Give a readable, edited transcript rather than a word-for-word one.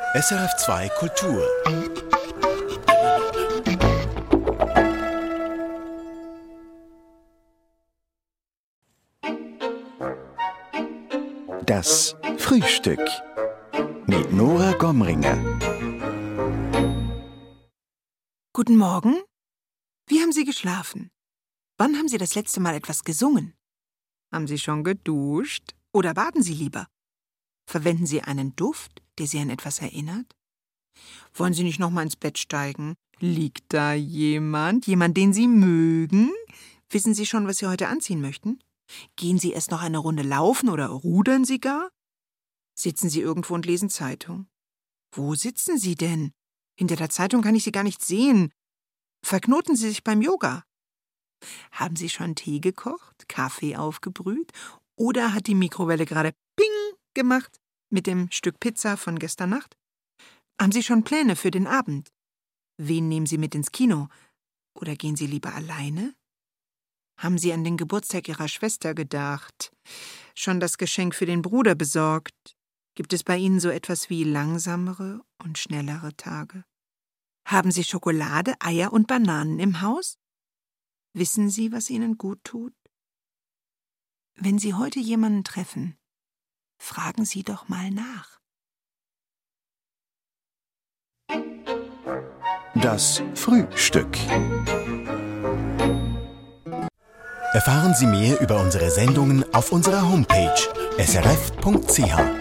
SRF2 Kultur. Das Frühstück mit Nora Gomringer. Guten Morgen. Wie haben Sie geschlafen? Wann haben Sie das letzte Mal etwas gesungen? Haben Sie schon geduscht? Oder baden Sie lieber? Verwenden Sie einen Duft, der Sie an etwas erinnert? Wollen Sie nicht noch mal ins Bett steigen? Liegt da jemand? Jemand, den Sie mögen? Wissen Sie schon, was Sie heute anziehen möchten? Gehen Sie erst noch eine Runde laufen oder rudern Sie gar? Sitzen Sie irgendwo und lesen Zeitung? Wo sitzen Sie denn? Hinter der Zeitung kann ich Sie gar nicht sehen. Verknoten Sie sich beim Yoga? Haben Sie schon Tee gekocht, Kaffee aufgebrüht? Oder hat die Mikrowelle gerade Ping gemacht mit dem Stück Pizza von gestern Nacht? Haben Sie schon Pläne für den Abend? Wen nehmen Sie mit ins Kino? Oder gehen Sie lieber alleine? Haben Sie an den Geburtstag Ihrer Schwester gedacht? Schon das Geschenk für den Bruder besorgt? Gibt es bei Ihnen so etwas wie langsamere und schnellere Tage? Haben Sie Schokolade, Eier und Bananen im Haus? Wissen Sie, was Ihnen gut tut? Wenn Sie heute jemanden treffen, fragen Sie doch mal nach. Das Frühstück. Erfahren Sie mehr über unsere Sendungen auf unserer Homepage srf.ch.